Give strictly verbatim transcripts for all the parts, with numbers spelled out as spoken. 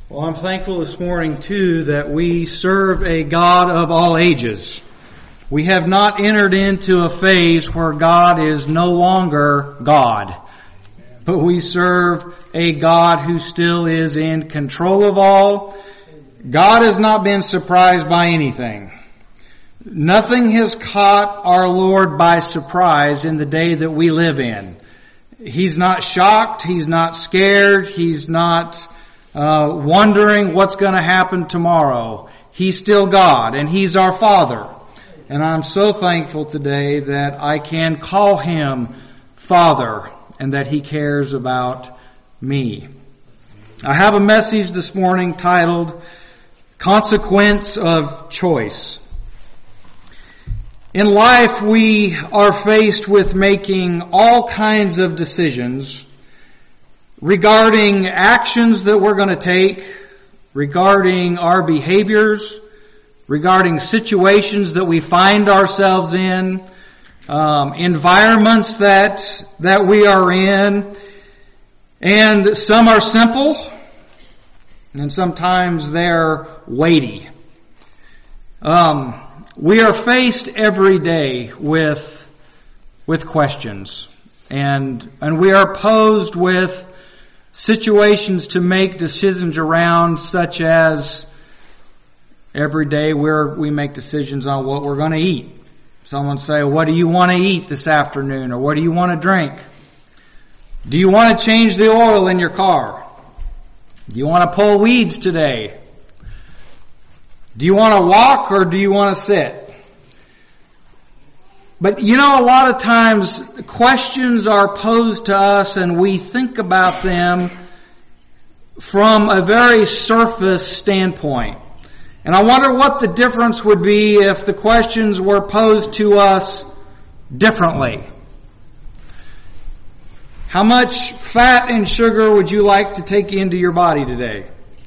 Well, I'm thankful this morning, too, that we serve a God of all ages. We have not entered into a phase where God is no longer God, but we serve a God who still is in control of all. God has not been surprised by anything. Nothing has caught our Lord by surprise in the day that we live in. He's not shocked. He's not scared. He's not uh, wondering what's going to happen tomorrow. He's still God, and He's our Father. And I'm so thankful today that I can call Him Father and that He cares about me. I have a message this morning titled, Consequence of Choice. In life, we are faced with making all kinds of decisions regarding actions that we're going to take, regarding our behaviors, regarding situations that we find ourselves in, um, environments that that we are in, and some are simple, and sometimes they're weighty. Um, we are faced every day with with questions, and and we are posed with situations to make decisions around, such as every day we're, we make decisions on what we're going to eat. Someone say, what do you want to eat this afternoon? Or what do you want to drink? Do you want to change the oil in your car? Do you want to pull weeds today? Do you want to walk or do you want to sit? But you know, a lot of times questions are posed to us and we think about them from a very surface standpoint. And I wonder what the difference would be if the questions were posed to us differently. How much fat and sugar would you like to take into your body today?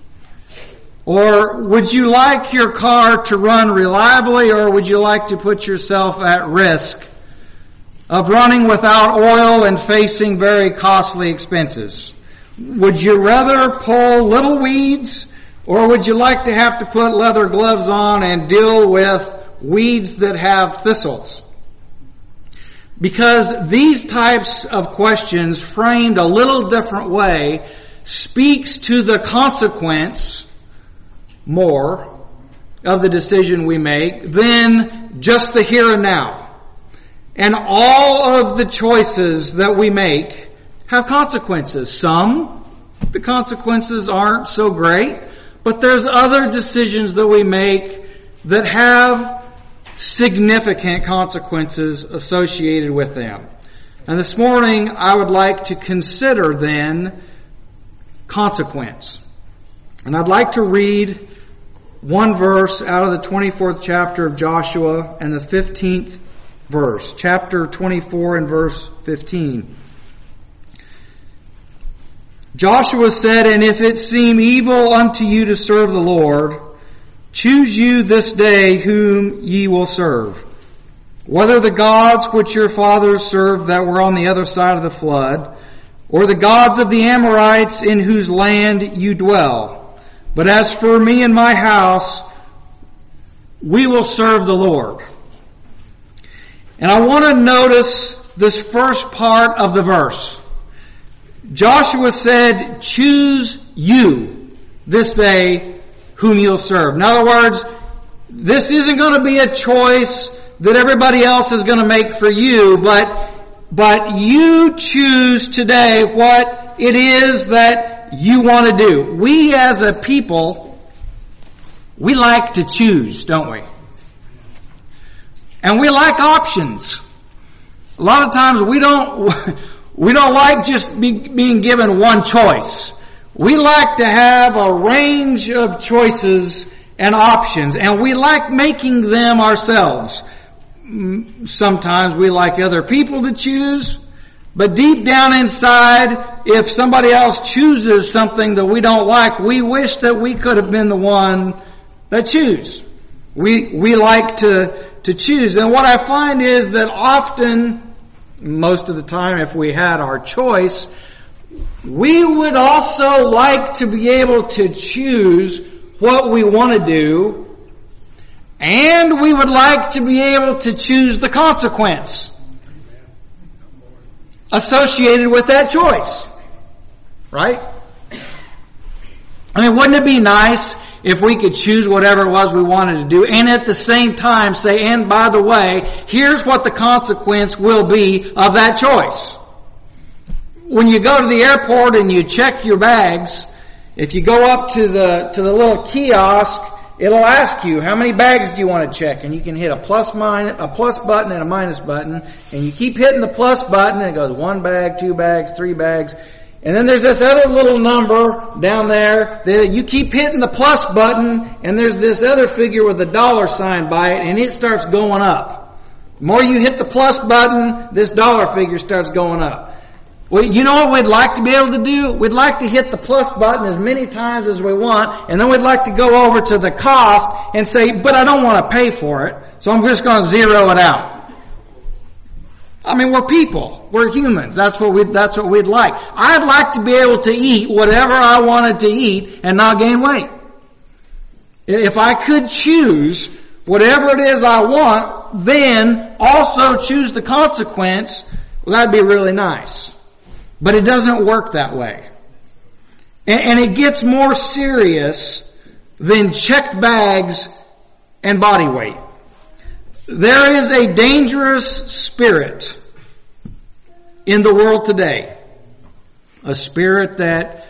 Or would you like your car to run reliably, or would you like to put yourself at risk of running without oil and facing very costly expenses? Would you rather pull little weeds, or would you like to have to put leather gloves on and deal with weeds that have thistles? Because these types of questions, framed a little different way, speaks to the consequence more of the decision we make than just the here and now. And all of the choices that we make have consequences. Some, the consequences aren't so great, but there's other decisions that we make that have significant consequences associated with them. And this morning I would like to consider then consequence. And I'd like to read one verse out of the twenty-fourth chapter of Joshua and the fifteenth verse. Chapter twenty-four and verse fifteen. Joshua said, And if it seem evil unto you to serve the Lord, choose you this day whom ye will serve, whether the gods which your fathers served that were on the other side of the flood, or the gods of the Amorites in whose land you dwell. But as for me and my house, we will serve the Lord. And I want to notice this first part of the verse. Joshua said, choose you this day whom you'll serve. In other words, this isn't going to be a choice that everybody else is going to make for you, but, but you choose today what it is that you want to do. We as a people, we like to choose, don't we? And we like options. A lot of times we don't, we don't like just be, being given one choice. We like to have a range of choices and options, and we like making them ourselves. Sometimes we like other people to choose, but deep down inside, if somebody else chooses something that we don't like, we wish that we could have been the one that choose. We, we like to, to choose. And what I find is that often, most of the time, if we had our choice, we would also like to be able to choose what we want to do, and we would like to be able to choose the consequence associated with that choice. Right? I mean, wouldn't it be nice if we could choose whatever it was we wanted to do, and at the same time say, and by the way, here's what the consequence will be of that choice. When you go to the airport and you check your bags, if you go up to the to the little kiosk, it'll ask you, how many bags do you want to check? And you can hit a plus minus, a plus button and a minus button, and you keep hitting the plus button, and it goes one bag, two bags, three bags. And then there's this other little number down there that you keep hitting the plus button, and there's this other figure with a dollar sign by it, and it starts going up. The more you hit the plus button, this dollar figure starts going up. Well, you know what we'd like to be able to do? We'd like to hit the plus button as many times as we want, and then we'd like to go over to the cost and say, but I don't want to pay for it, so I'm just going to zero it out. I mean, we're people. We're humans. That's what we, that's what we'd like. I'd like to be able to eat whatever I wanted to eat and not gain weight. If I could choose whatever it is I want, then also choose the consequence, well, that'd be really nice. But it doesn't work that way. And, and it gets more serious than checked bags and body weight. There is a dangerous spirit in the world today. A spirit that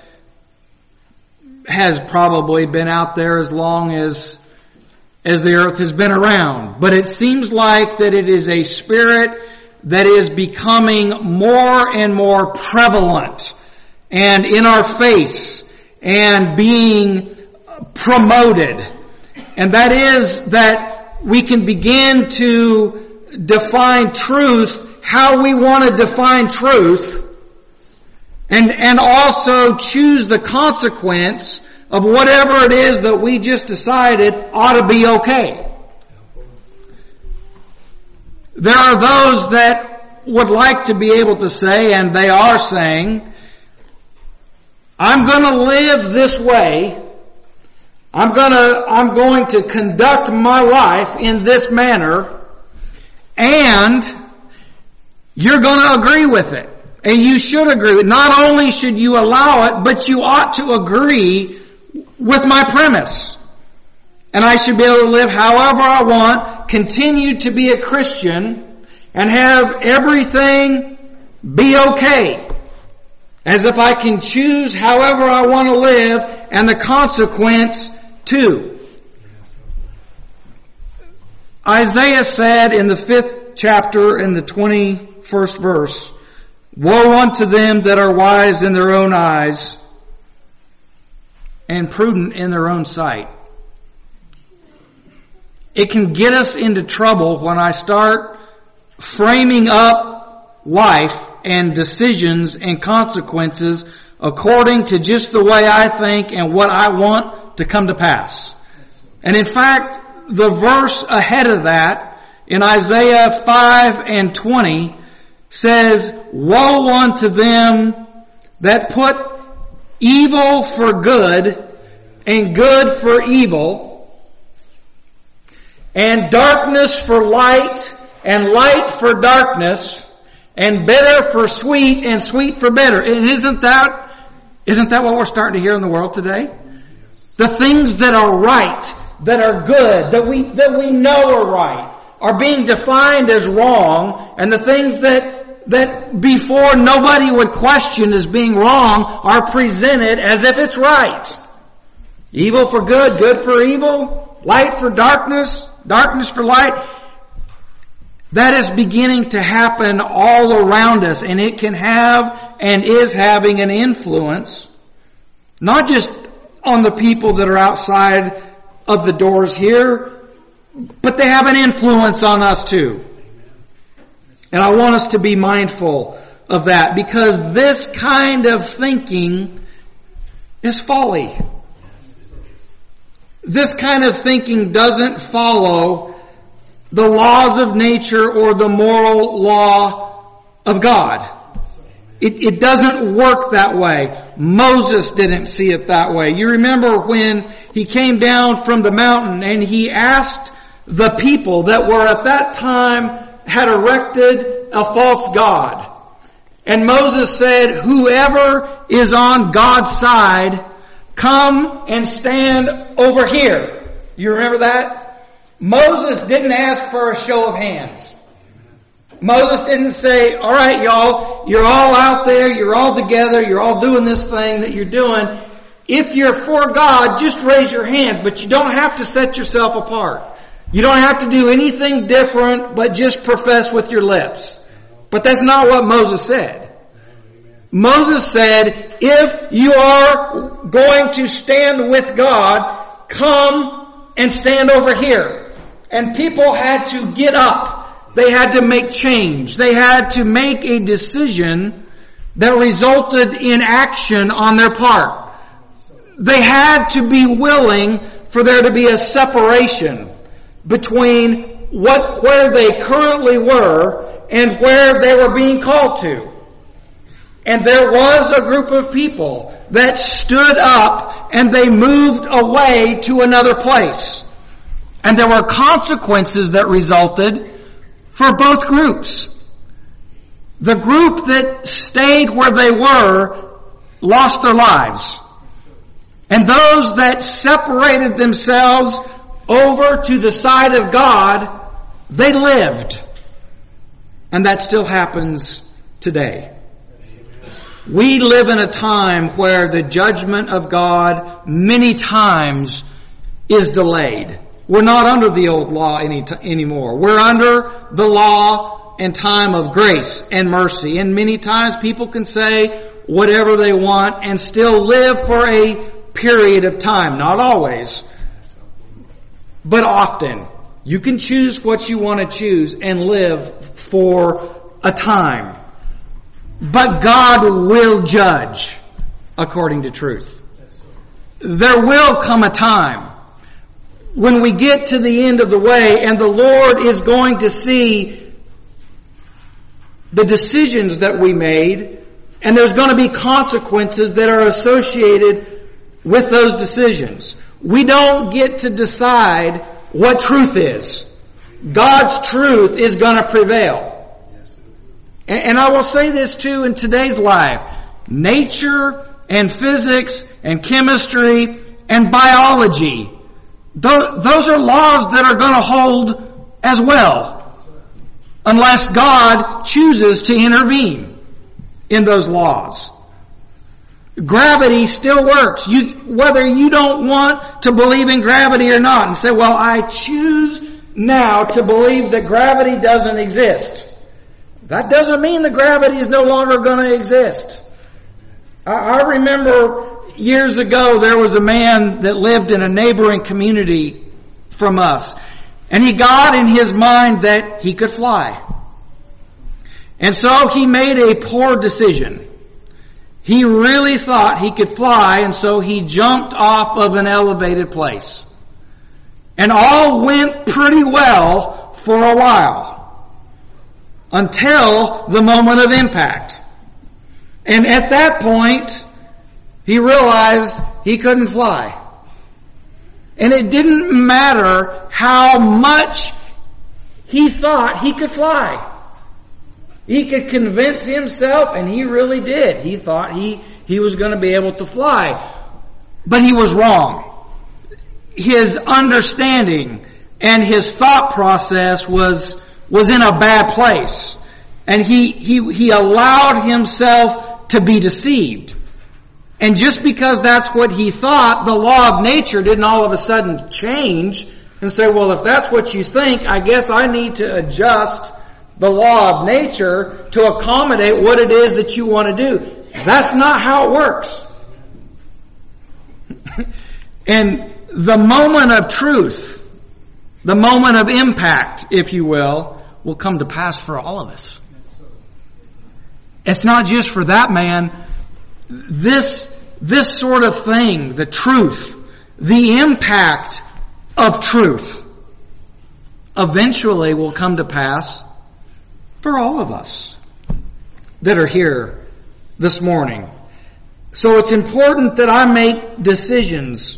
has probably been out there as long as, as the earth has been around. But it seems like that it is a spirit that is becoming more and more prevalent and in our face and being promoted. And that is that we can begin to define truth how we want to define truth, and, and also choose the consequence of whatever it is that we just decided ought to be okay. There are those that would like to be able to say, and they are saying, I'm going to live this way. I'm gonna, I'm going to conduct my life in this manner, and you're gonna agree with it. And you should agree with it. Not only should you allow it, but you ought to agree with my premise. And I should be able to live however I want, continue to be a Christian, and have everything be okay. As if I can choose however I want to live, and the consequence too. Isaiah said in the fifth chapter in the twenty-first verse, woe unto them that are wise in their own eyes and prudent in their own sight. It can get us into trouble when I start framing up life and decisions and consequences according to just the way I think and what I want to come to pass. And in fact, the verse ahead of that, in Isaiah five and twenty, says, woe unto them that put evil for good and good for evil, and darkness for light and light for darkness, and bitter for sweet and sweet for bitter. And isn't that, isn't that what we're starting to hear in the world today? The things that are right, that are good, that we, that we know are right, are being defined as wrong, and the things that, that before nobody would question as being wrong are presented as if it's right. Evil for good, good for evil, light for darkness, darkness for light. That is beginning to happen all around us, and it can have and is having an influence, not just on the people that are outside of the doors here, but they have an influence on us too. And I want us to be mindful of that, because this kind of thinking is folly. This kind of thinking doesn't follow the laws of nature or the moral law of God. It, it doesn't work that way. Moses didn't see it that way. You remember when he came down from the mountain and he asked the people that were at that time had erected a false god. And Moses said, whoever is on God's side, come and stand over here. You remember that? Moses didn't ask for a show of hands. Moses didn't say, all right, y'all, you're all out there, you're all together, you're all doing this thing that you're doing. If you're for God, just raise your hands, but you don't have to set yourself apart. You don't have to do anything different, but just profess with your lips. But that's not what Moses said. Moses said, if you are going to stand with God, come and stand over here. And people had to get up. They had to make change. They had to make a decision that resulted in action on their part. They had to be willing for there to be a separation between what, where they currently were and where they were being called to. And there was a group of people that stood up and they moved away to another place. And there were consequences that resulted for both groups. The group that stayed where they were lost their lives. And those that separated themselves over to the side of God, they lived. And that still happens today. We live in a time where the judgment of God many times is delayed. We're not under the old law any t- anymore. We're under the law and time of grace and mercy. And many times people can say whatever they want and still live for a period of time. Not always, but often. You can choose what you want to choose and live for a time. But God will judge according to truth. There will come a time when we get to the end of the way and the Lord is going to see the decisions that we made, and there's going to be consequences that are associated with those decisions. We don't get to decide what truth is. God's truth is going to prevail. And I will say this too in today's life. Nature and physics and chemistry and biology, those are laws that are going to hold as well, unless God chooses to intervene in those laws. Gravity still works. You, whether you don't want to believe in gravity or not, and say, well, I choose now to believe that gravity doesn't exist. That doesn't mean that gravity is no longer going to exist. I, I remember years ago there was a man that lived in a neighboring community from us. And he got in his mind that he could fly. And so he made a poor decision. He really thought he could fly, and so he jumped off of an elevated place. And all went pretty well for a while. Until the moment of impact. And at that point, he realized he couldn't fly. And it didn't matter how much he thought he could fly. He could convince himself, and he really did. He thought he, he was going to be able to fly. But he was wrong. His understanding and his thought process was was in a bad place. And he, he, he allowed himself to be deceived. And just because that's what he thought, the law of nature didn't all of a sudden change and say, well, if that's what you think, I guess I need to adjust the law of nature to accommodate what it is that you want to do. That's not how it works. And the moment of truth, the moment of impact, if you will, will come to pass for all of us. It's not just for that man. This, this sort of thing, the truth, the impact of truth, eventually will come to pass for all of us that are here this morning. So it's important that I make decisions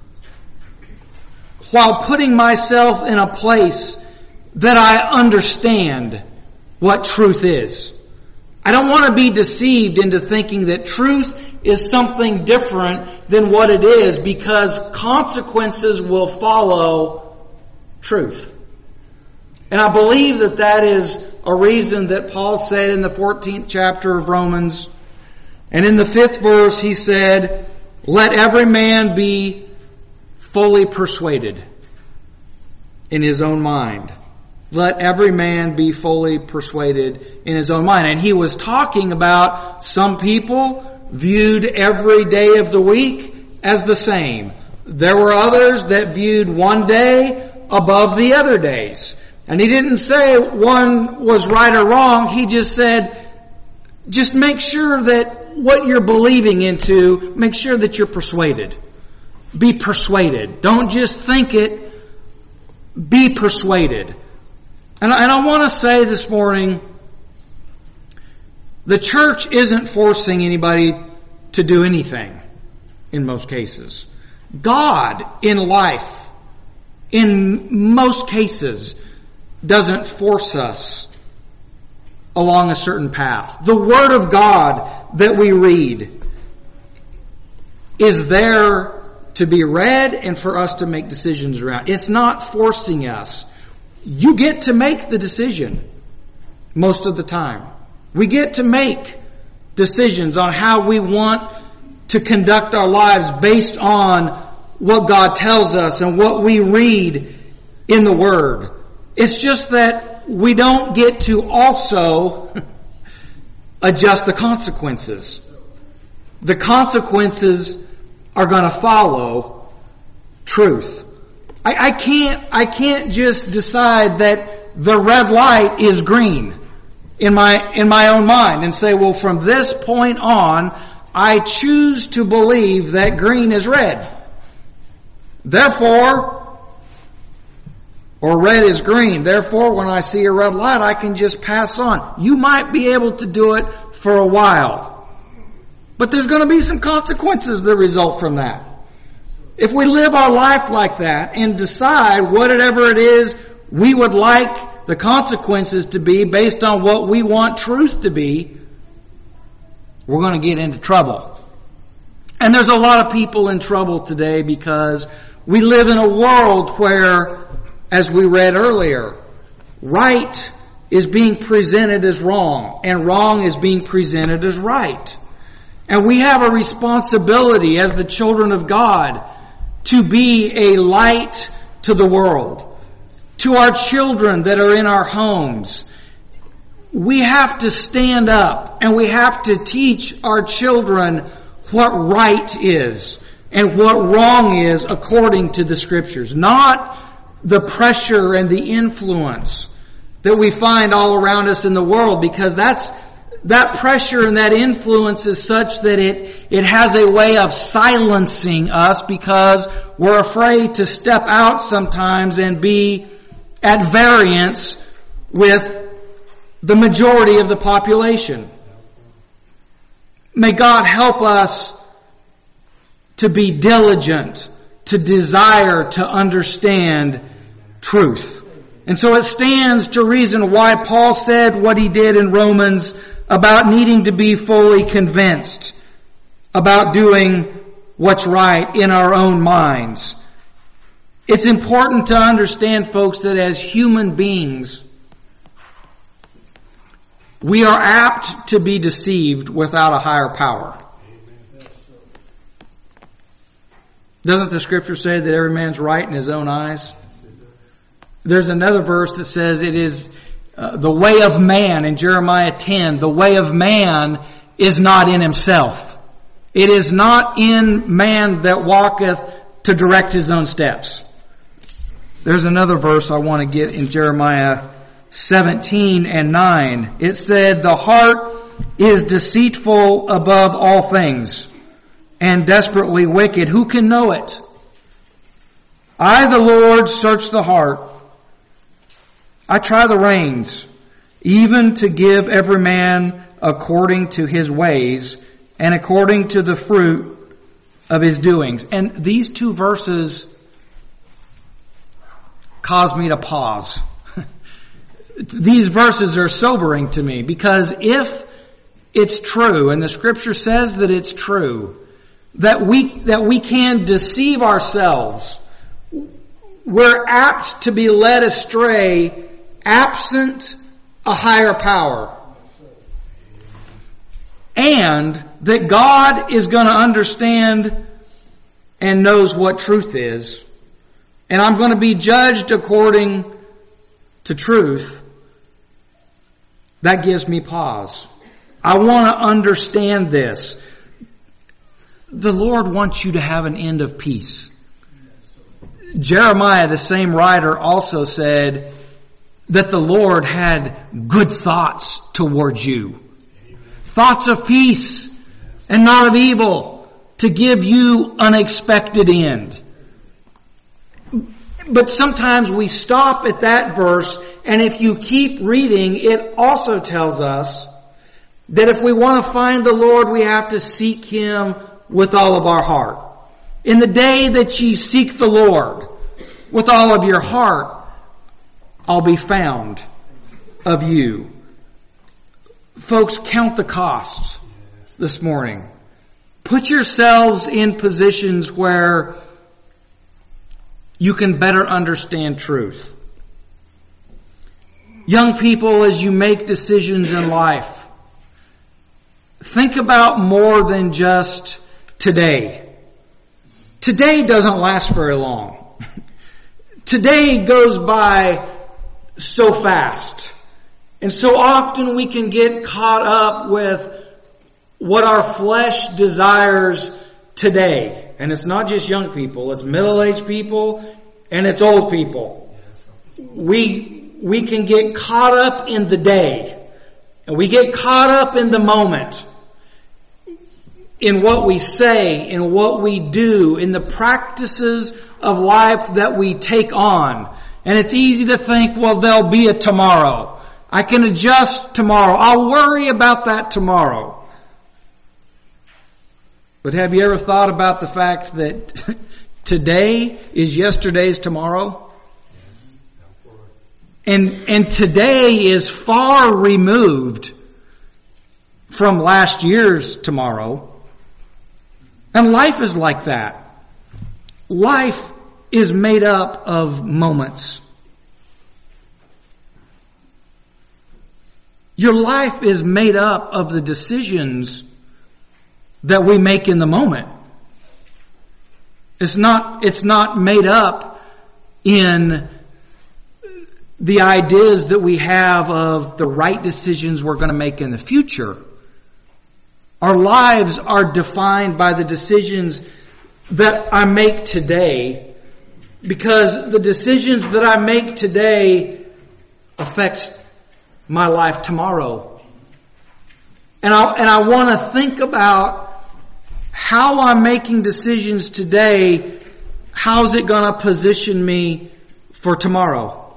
while putting myself in a place that I understand what truth is. I don't want to be deceived into thinking that truth is something different than what it is, because consequences will follow truth. And I believe that that is a reason that Paul said in the fourteenth chapter of Romans, and in the fifth verse he said, let every man be fully persuaded in his own mind. Let every man be fully persuaded in his own mind. And he was talking about some people viewed every day of the week as the same. There were others that viewed one day above the other days. And he didn't say one was right or wrong. He just said, just make sure that what you're believing into, make sure that you're persuaded. Be persuaded. Don't just think it. Be persuaded. And I, and I want to say this morning, the church isn't forcing anybody to do anything in most cases. God in life, in most cases, doesn't force us along a certain path. The Word of God that we read is there to be read and for us to make decisions around. It's not forcing us. You get to make the decision most of the time. We get to make decisions on how we want to conduct our lives based on what God tells us and what we read in the Word. It's just that we don't get to also adjust the consequences. The consequences are going to follow truth. I, I can't, I can't just decide that the red light is green in my, in my own mind and say, well, from this point on, I choose to believe that green is red. Therefore, or red is green. Therefore, when I see a red light, I can just pass on. You might be able to do it for a while. But there's going to be some consequences that result from that. If we live our life like that and decide whatever it is we would like the consequences to be based on what we want truth to be, we're going to get into trouble. And there's a lot of people in trouble today because we live in a world where, as we read earlier, right is being presented as wrong, and wrong is being presented as right. And we have a responsibility as the children of God to be a light to the world. To our children that are in our homes, we have to stand up and we have to teach our children what right is and what wrong is according to the Scriptures. Not the pressure and the influence that we find all around us in the world, because that's that pressure and that influence is such that it, it has a way of silencing us because we're afraid to step out sometimes and be at variance with the majority of the population. May God help us to be diligent, to desire to understand truth. And so it stands to reason why Paul said what he did in Romans about needing to be fully convinced about doing what's right in our own minds. It's important to understand, folks, that as human beings, we are apt to be deceived without a higher power. Doesn't the Scripture say that every man's right in his own eyes? There's another verse that says it is uh, the way of man in Jeremiah ten. The way of man is not in himself. It is not in man that walketh to direct his own steps. There's another verse I want to get in Jeremiah seventeen and nine. It said, the heart is deceitful above all things and desperately wicked. Who can know it? I, the Lord, search the heart. I try the reins, even to give every man according to his ways and according to the fruit of his doings. And these two verses cause me to pause. These verses are sobering to me, because if it's true, and the Scripture says that it's true, that we, that we can deceive ourselves, we're apt to be led astray absent a higher power. And that God is going to understand and knows what truth is. And I'm going to be judged according to truth. That gives me pause. I want to understand this. The Lord wants you to have an end of peace. Jeremiah, the same writer, also said that the Lord had good thoughts towards you. Thoughts of peace and not of evil, to give you an expected end. But sometimes we stop at that verse, and if you keep reading, it also tells us that if we want to find the Lord, we have to seek Him with all of our heart. In the day that ye seek the Lord with all of your heart, I'll be found of you. Folks, count the costs this morning. Put yourselves in positions where you can better understand truth. Young people, as you make decisions in life, think about more than just today. Today doesn't last very long. Today goes by so fast. And so often we can get caught up with what our flesh desires today. And it's not just young people, it's middle-aged people and it's old people. We, we can get caught up in the day. And we get caught up in the moment. In what we say, in what we do, in the practices of life that we take on. And it's easy to think, well, there'll be a tomorrow. I can adjust tomorrow. I'll worry about that tomorrow. But have you ever thought about the fact that today is yesterday's tomorrow? And, and today is far removed from last year's tomorrow. And life is like that. Life is made up of moments. Your life is made up of the decisions that we make in the moment. It's not, it's not made up in the ideas that we have of the right decisions we're going to make in the future. Our lives are defined by the decisions that I make today, because the decisions that I make today affects my life tomorrow. And I, and I want to think about how I'm making decisions today. How's it going to position me for tomorrow?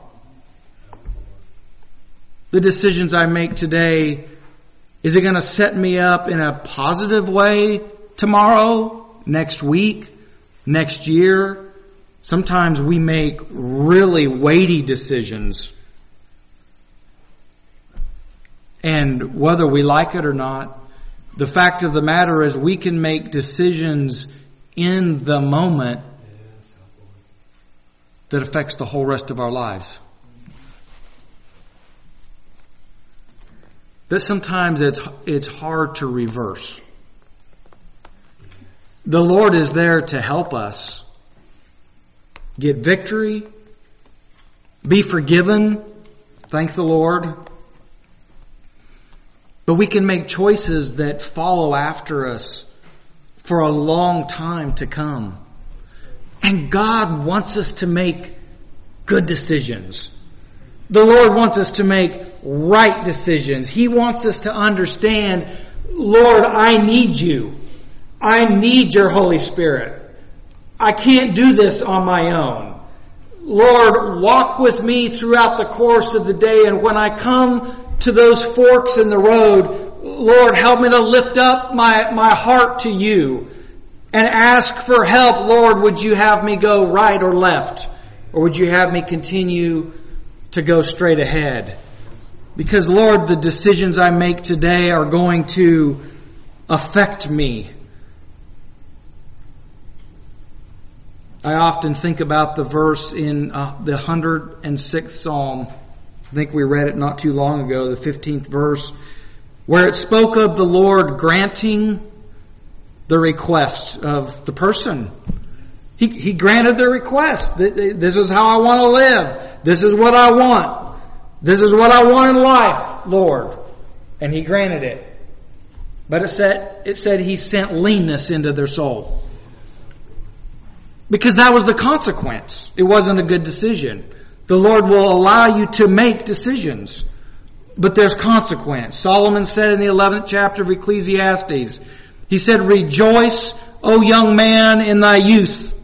The decisions I make today, is it going to set me up in a positive way tomorrow, next week, next year? Sometimes we make really weighty decisions. And whether we like it or not, the fact of the matter is we can make decisions in the moment that affects the whole rest of our lives. That sometimes it's it's hard to reverse. The Lord is there to help us get victory, be forgiven, thank the Lord. But we can make choices that follow after us for a long time to come. And God wants us to make good decisions. The Lord wants us to make right decisions. He wants us to understand, Lord, I need you. I need your Holy Spirit. I can't do this on my own. Lord, walk with me throughout the course of the day, and when I come to those forks in the road, Lord, help me to lift up my, my heart to you and ask for help. Lord, would you have me go right or left? Or would you have me continue to go straight ahead? Because, Lord, the decisions I make today are going to affect me. I often think about the verse in uh, the one hundred sixth Psalm. I think we read it not too long ago, the fifteenth verse, where it spoke of the Lord granting the request of the person. He, he granted the request. This is how I want to live. This is what I want. This is what I want in life, Lord. And He granted it. But it said, it said He sent leanness into their soul. Because that was the consequence. It wasn't a good decision. The Lord will allow you to make decisions. But there's consequence. Solomon said in the eleventh chapter of Ecclesiastes, he said, "Rejoice, O young man, in thy youth,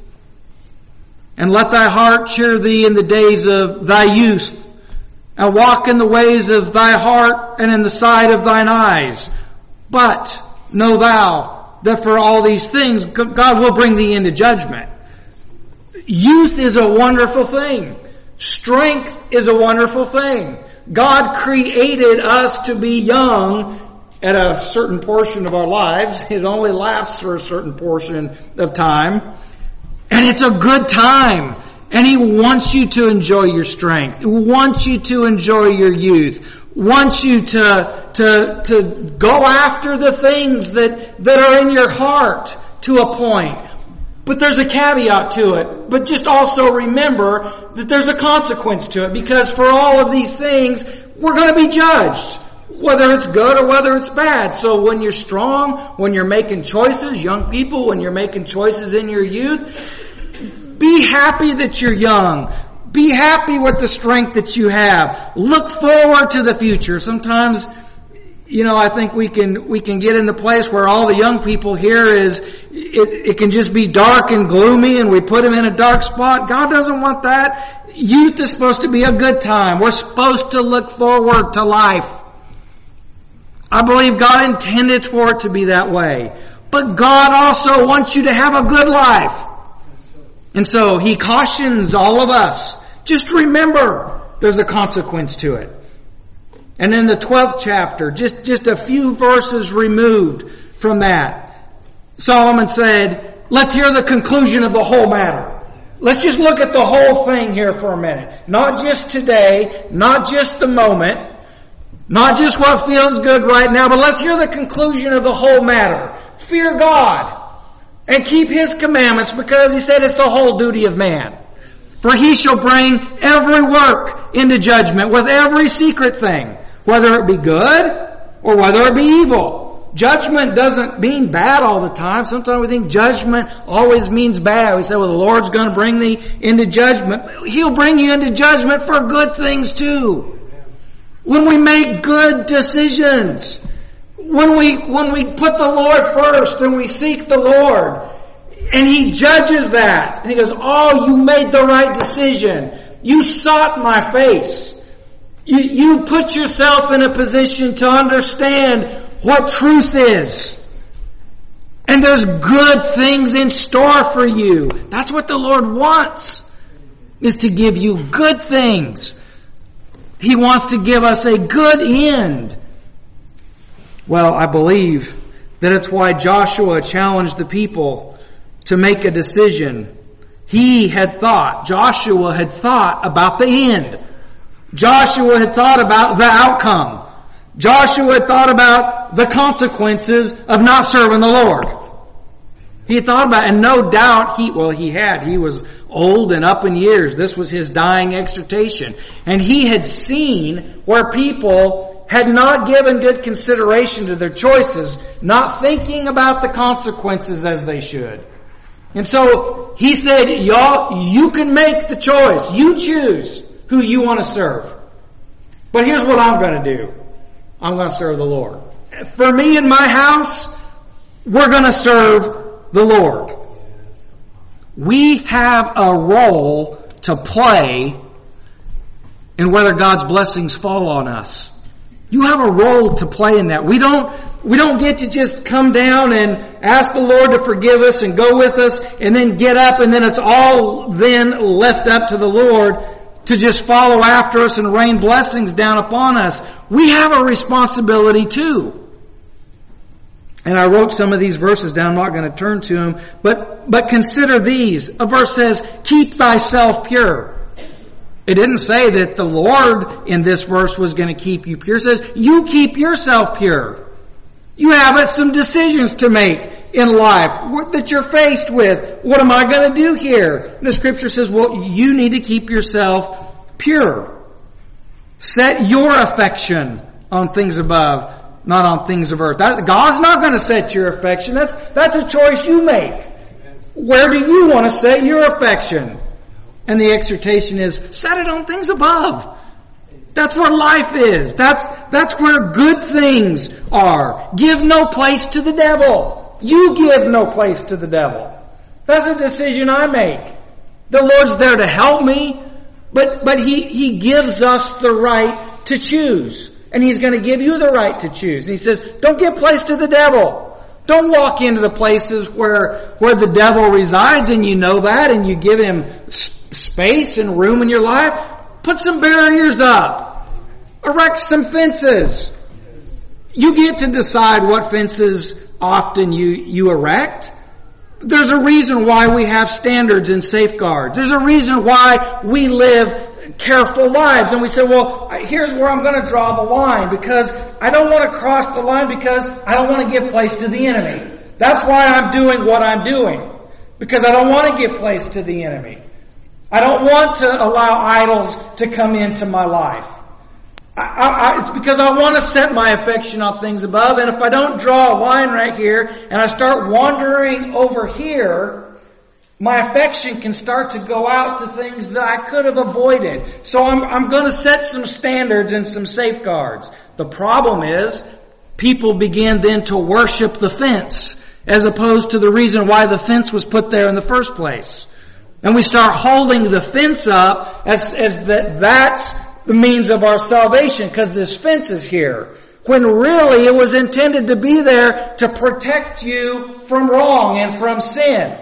and let thy heart cheer thee in the days of thy youth, and walk in the ways of thy heart and in the sight of thine eyes. But know thou that for all these things God will bring thee into judgment." Youth is a wonderful thing. Strength is a wonderful thing. God created us to be young at a certain portion of our lives. It only lasts for a certain portion of time. And it's a good time. And He wants you to enjoy your strength. He wants you to enjoy your youth. Wants you to, to, to go after the things that, that are in your heart to a point. But there's a caveat to it. But just also remember that there's a consequence to it. Because for all of these things, we're going to be judged. Whether it's good or whether it's bad. So when you're strong, when you're making choices, young people, when you're making choices in your youth, be happy that you're young. Be happy with the strength that you have. Look forward to the future. Sometimes, you know, I think we can we can get in the place where all the young people here is, it, it can just be dark and gloomy and we put them in a dark spot. God doesn't want that. Youth is supposed to be a good time. We're supposed to look forward to life. I believe God intended for it to be that way. But God also wants you to have a good life. And so He cautions all of us. Just remember, there's a consequence to it. And in the twelfth chapter, just, just a few verses removed from that, Solomon said, let's hear the conclusion of the whole matter. Let's just look at the whole thing here for a minute. Not just today, not just the moment, not just what feels good right now, but let's hear the conclusion of the whole matter. Fear God and keep His commandments, because He said it's the whole duty of man. For He shall bring every work into judgment with every secret thing, whether it be good or whether it be evil. Judgment doesn't mean bad all the time. Sometimes we think judgment always means bad. We say, well, the Lord's going to bring thee into judgment. He'll bring you into judgment for good things too. When we make good decisions, when we, when we put the Lord first and we seek the Lord, and He judges that, and He goes, oh, you made the right decision. You sought my face. You, you put yourself in a position to understand what truth is. And there's good things in store for you. That's what the Lord wants, is to give you good things. He wants to give us a good end. Well, I believe that it's why Joshua challenged the people to make a decision. He had thought, Joshua had thought about the end. Joshua had thought about the outcome. Joshua had thought about the consequences of not serving the Lord. He had thought about it, and no doubt he, well, he had. He was old and up in years. This was his dying exhortation. And he had seen where people had not given good consideration to their choices, not thinking about the consequences as they should. And so he said, y'all, you can make the choice. You choose who you want to serve. But here's what I'm going to do. I'm going to serve the Lord. For me and my house, we're going to serve the Lord. We have a role to play in whether God's blessings fall on us. You have a role to play in that. We don't, we don't get to just come down and ask the Lord to forgive us and go with us and then get up and then it's all then left up to the Lord to just follow after us and rain blessings down upon us. We have a responsibility too. And I wrote some of these verses down. I'm not going to turn to them. But, but consider these. A verse says, keep thyself pure. It didn't say that the Lord in this verse was going to keep you pure. It says, you keep yourself pure. You have some decisions to make in life that you're faced with. What am I going to do here? The scripture says, well, you need to keep yourself pure. Set your affection on things above, not on things of earth. That, God's not going to set your affection. That's, that's a choice you make. Where do you want to set your affection? And the exhortation is, set it on things above. That's where life is. That's, that's where good things are. Give no place to the devil. You give no place to the devil. That's a decision I make. The Lord's there to help me, but, but He, He gives us the right to choose. And He's going to give you the right to choose. And He says, don't give place to the devil. Don't walk into the places where, where the devil resides and you know that and you give him space and room in your life. Put some barriers up. Erect some fences. You get to decide what fences often you, you erect. There's a reason why we have standards and safeguards. There's a reason why we live careful lives. And we say, well, here's where I'm going to draw the line because I don't want to cross the line because I don't want to give place to the enemy. That's why I'm doing what I'm doing. Because I don't want to give place to the enemy. I don't want to allow idols to come into my life. I, I, it's because I want to set my affection on things above. And if I don't draw a line right here and I start wandering over here, my affection can start to go out to things that I could have avoided. So I'm, I'm going to set some standards and some safeguards. The problem is people begin then to worship the fence as opposed to the reason why the fence was put there in the first place. And we start holding the fence up as, as that that's the means of our salvation because this fence is here. When really it was intended to be there to protect you from wrong and from sin.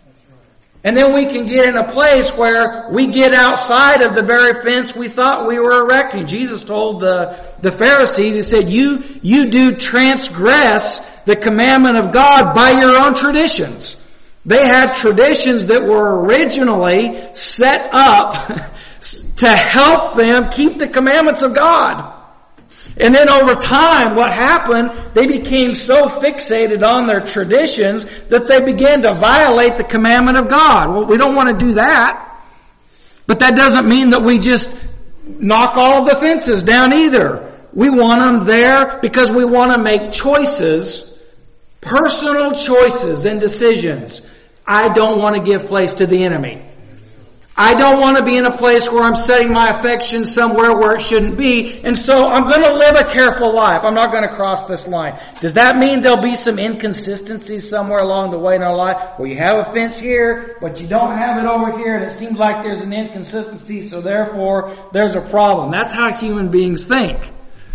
And then we can get in a place where we get outside of the very fence we thought we were erecting. Jesus told the, the Pharisees, He said, you, you do transgress the commandment of God by your own traditions. They had traditions that were originally set up to help them keep the commandments of God. And then over time, what happened, they became so fixated on their traditions that they began to violate the commandment of God. Well, we don't want to do that. But that doesn't mean that we just knock all of the fences down either. We want them there because we want to make choices, personal choices and decisions. I don't want to give place to the enemy. I don't want to be in a place where I'm setting my affection somewhere where it shouldn't be. And so I'm going to live a careful life. I'm not going to cross this line. Does that mean there'll be some inconsistencies somewhere along the way in our life? Well, you have a fence here, but you don't have it over here, and it seems like there's an inconsistency, so therefore there's a problem. That's how human beings think.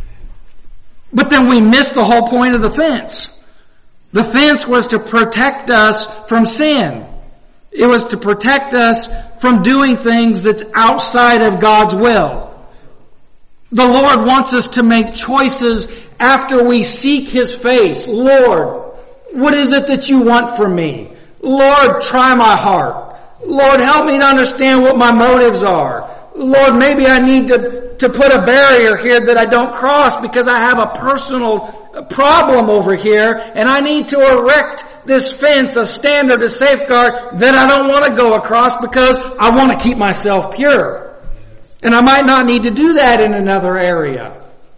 But then we miss the whole point of the fence. The fence was to protect us from sin. It was to protect us from doing things that's outside of God's will. The Lord wants us to make choices after we seek His face. Lord, what is it that you want from me? Lord, try my heart. Lord, help me to understand what my motives are. Lord, maybe I need to, to put a barrier here that I don't cross because I have a personal problem over here and I need to erect this fence, a standard, a safeguard that I don't want to go across because I want to keep myself pure. And I might not need to do that in another area.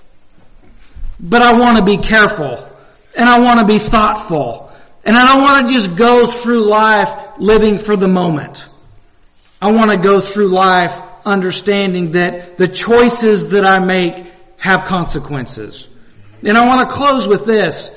But I want to be careful. And I want to be thoughtful. And I don't want to just go through life living for the moment. I want to go through life understanding that the choices that I make have consequences. And I want to close with this.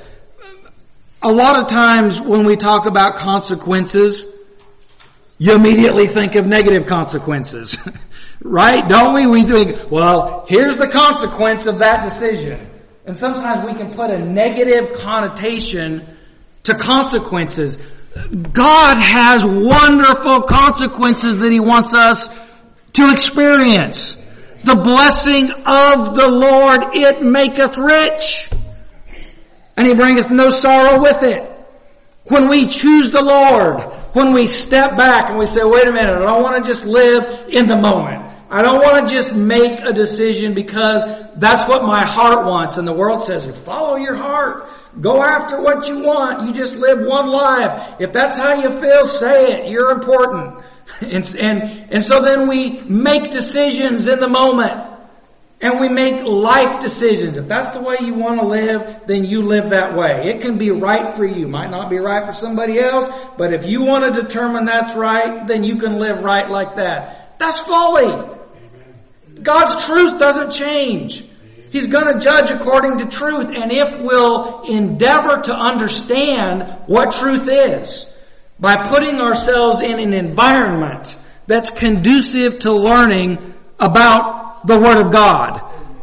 A lot of times when we talk about consequences, you immediately think of negative consequences. Right? Don't we? We think, well, here's the consequence of that decision. And sometimes we can put a negative connotation to consequences. God has wonderful consequences that He wants us to experience. The blessing of the Lord, it maketh rich, and He bringeth no sorrow with it. When we choose the Lord, when we step back and we say, wait a minute, I don't want to just live in the moment. I don't want to just make a decision because that's what my heart wants. And the world says, follow your heart. Go after what you want. You just live one life. If that's how you feel, say it. You're important. And, and, and so then we make decisions in the moment. And we make life decisions. If that's the way you want to live, then you live that way. It can be right for you. Might not be right for somebody else. But if you want to determine that's right, then you can live right like that. That's folly. God's truth doesn't change. He's going to judge according to truth. And if we'll endeavor to understand what truth is by putting ourselves in an environment that's conducive to learning about the Word of God.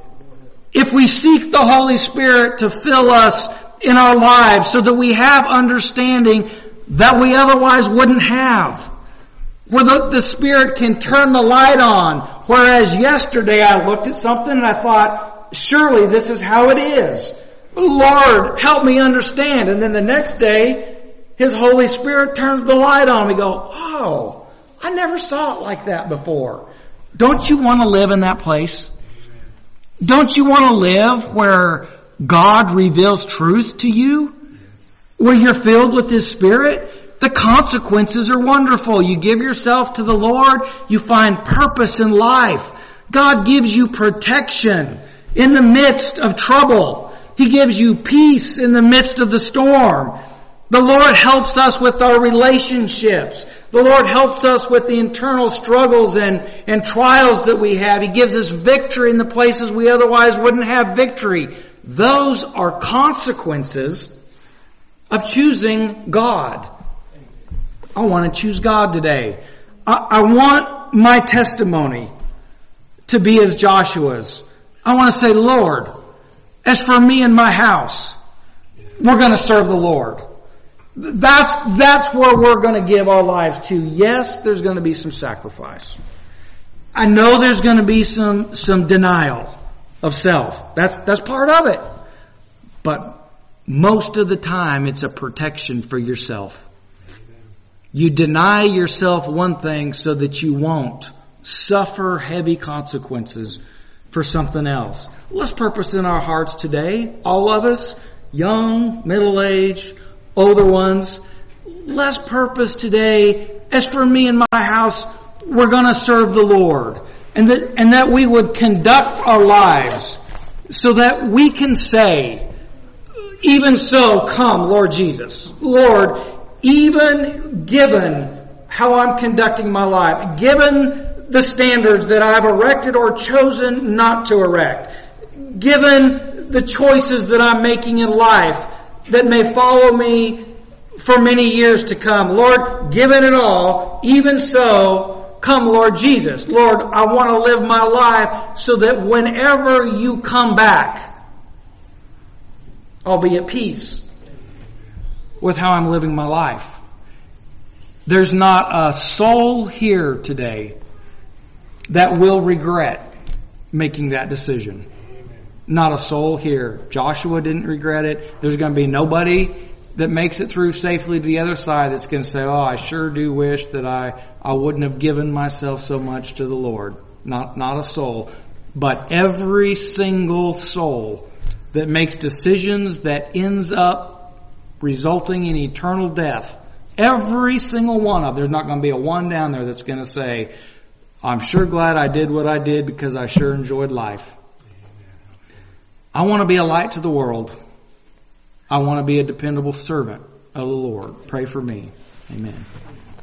If we seek the Holy Spirit to fill us in our lives so that we have understanding that we otherwise wouldn't have. Where the, the Spirit can turn the light on. Whereas yesterday I looked at something and I thought, surely this is how it is. Lord, help me understand. And then the next day, His Holy Spirit turns the light on. We go, oh, I never saw it like that before. Don't you want to live in that place? Don't you want to live where God reveals truth to you? Where you're filled with His Spirit? The consequences are wonderful. You give yourself to the Lord, you find purpose in life. God gives you protection in the midst of trouble. He gives you peace in the midst of the storm. The Lord helps us with our relationships. The Lord helps us with the internal struggles and, and trials that we have. He gives us victory in the places we otherwise wouldn't have victory. Those are consequences of choosing God. I want to choose God today. I, I want my testimony to be as Joshua's. I want to say, Lord, as for me and my house, we're going to serve the Lord. That's, that's where we're going to give our lives to. Yes, there's going to be some sacrifice. I know there's going to be some, some denial of self. That's, that's part of it. But most of the time, it's a protection for yourself. You deny yourself one thing so that you won't suffer heavy consequences for something else. Let's purpose in our hearts today, all of us, young, middle-aged, older ones. Let's purpose today, as for me and my house, we're going to serve the Lord. And that, and that we would conduct our lives so that we can say, even so, come, Lord Jesus. Lord, even given how I'm conducting my life, given the standards that I've erected or chosen not to erect, given the choices that I'm making in life that may follow me for many years to come, Lord, given it all, even so, come Lord Jesus. Lord, I want to live my life so that whenever you come back, I'll be at peace with how I'm living my life. There's not a soul here today that will regret making that decision. Not a soul here. Joshua didn't regret it. There's going to be nobody that makes it through safely to the other side that's going to say, oh, I sure do wish that I, I wouldn't have given myself so much to the Lord. Not, not a soul. But every single soul that makes decisions that ends up resulting in eternal death, every single one of them, there's not going to be a one down there that's going to say, I'm sure glad I did what I did because I sure enjoyed life. I want to be a light to the world. I want to be a dependable servant of the Lord. Pray for me. Amen.